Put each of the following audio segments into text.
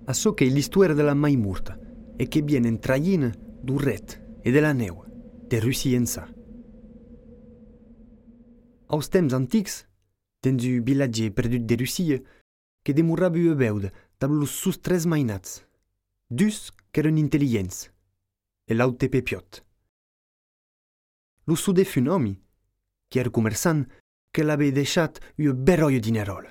a so che è l'istoria della mai morta e che viene in traina du ret e della neu, de Russia en sa. Aus temps antics, dins un vilatge perdut de Russia, che demurava ua beuda tablos sus 3 mainats, dus qu'eran intelligents, e l'aute pepiot. Lu su def un omi, che era commerçant, che l'aveva deixat ua beroia dinerola.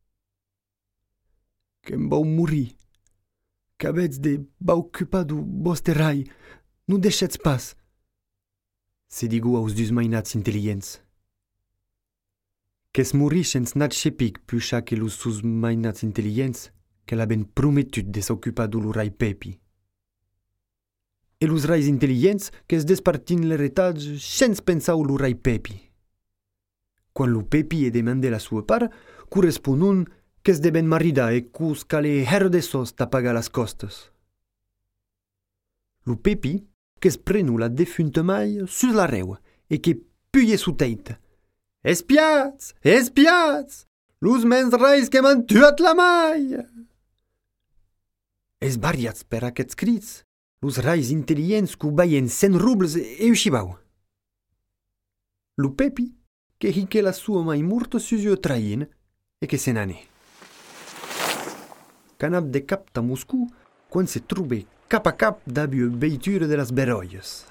Che m'bau muri, che aveți de bau ocupadu vostre rai, nu deixeți pas, se digu aus dus mainats intelligents. Qu'es morischens nat șepic pușa che lus sus mainats intelligents, che l'aben prometut de s'occupadu lu rai Pepi. E lus rais intelligents qu'es despartin l'heritage sens pensau lu rai Pepi. Quan lu Pepi e demande la sua part, correspondun qu'es deben marida e cus cale her de sos tapaga las costas. Lu Pepi, qu'es prenu la defunta mai sus la reua e che puie su teit. Espiats! Espiats! Lus mens rais che m'han tuat la mai! Es bariats per aquests crits. Lus rais intelligents cu baien 100 rubles e uscibau. Lu Pepi, che hiche la sua mai morta sus ua train e che se n'ane. Canap de cap ta Moscou, quan se trube cap a cap d'abi ua beitura de las beroias.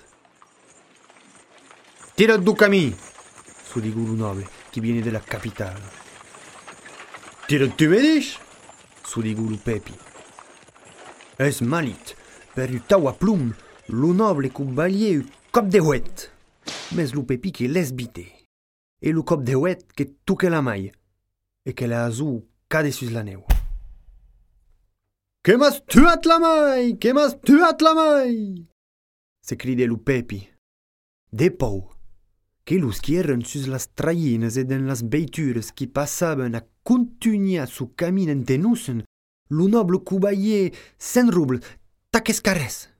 Tira't du camí! Su digu lu noble, che viene della capitale. Tira't tu me dis? Su digu lu Pepi. Es malit, per u tau a plum, lu noble cu balie u cop de huet. Mes lu Pepi che l'esbite, e lu cop de huet che tuche la mai, e che la azu cade sus la neu. Che m'has tuat la mai! Che m'has tuat la mai! Se cride lu Pepi. De pou, che lus qui eran sus las traienas e den las beitures qui passaban a continuar su camin en tenusen, lu noble cu baie 100 rubles, taques cares.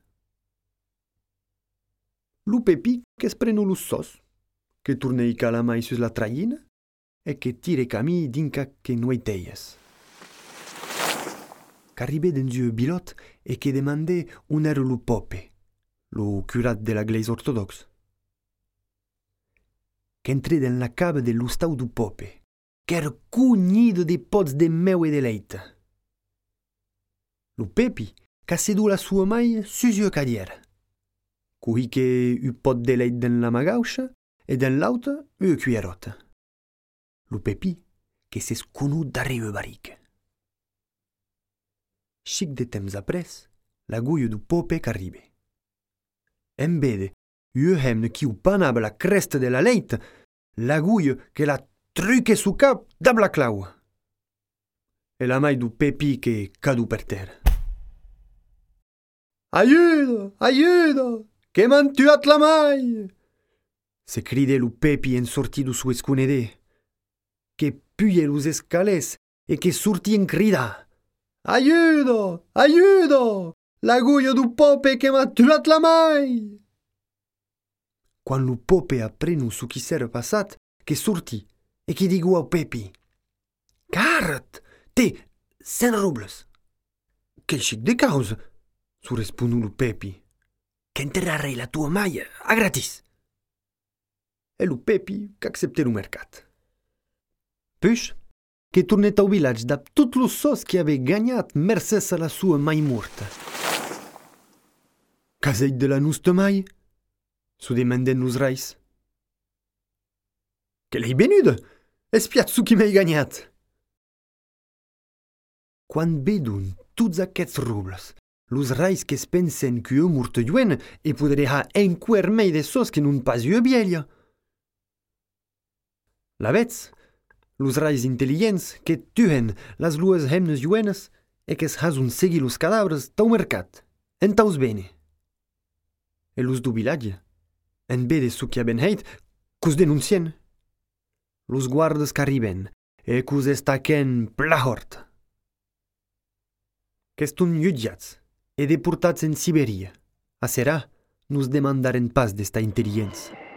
Lu Pepi che sprenu lu sos, che turnei ca la mai sus la traina e che tire cami dinca che nuiteies. Qu'arribe dins ua bilot e che demande un ero lu Pope, lu curat de la Gleise ortodox. Qu'entre dans la cave de l'ustau du Pope, qu'era cugnido de pots de meu e de leite. Lu Pepi ca sedu la sua mai sus ua cadiera, cui che u pot de leit dans la magaucha e dans l'auta ua cuierota. Lu Pepi che s'es conut darrere ua barica. Chic de temps apres, l'aguia du Pope qu'arribe. En vede ua hemne qui u panava la cresta de la leita, l'aguia che la truque su cap dab la claua. E la mai du Pepi che cadu per terra. Aiuto! Aiuto! Che m'han tuat la mai! Se cride lu Pepi en sortidu su escunede, che puie lus escales e che surti en crida. Aiuto! Aiuto! L'aguia du Pope che m'ha tuat la mai! Quan lu Pope apprenu su chi s'era passat, che surti e che digu au Pepi. Carat! Te, 100 rubles! Quel chic de causa! Su responu lu Pepi. Che enterrarei la tua mai a gratis! E lu Pepi qu'accepte lu mercat. Puix, che turnet au village da tot lu sos che ave gagnat mercès a la sua mai morta. Caseit de la nusta mai? Su demanden lus rais. Che l'hai benuda? Espiat su chi m'hai gagnat. Quan vedun tuts aquests rubles, lus rais che pensen che ua morta juena e podré ha enquer mei de sos che nun pas ua bielia. La vez, lus rais intelligents che tuen las luas hemnes juenas e che s'hasun segui lus cadavres tau mercat, en taus bene. E lus du vilatge, en vede su chi haben heit, cus denuncien. Lus guardas qu'arriben e cus estaquen pla horta. Qu'estun iudiats e deportats en Siberia. A serà nus demandaren pas d'esta intelligenza.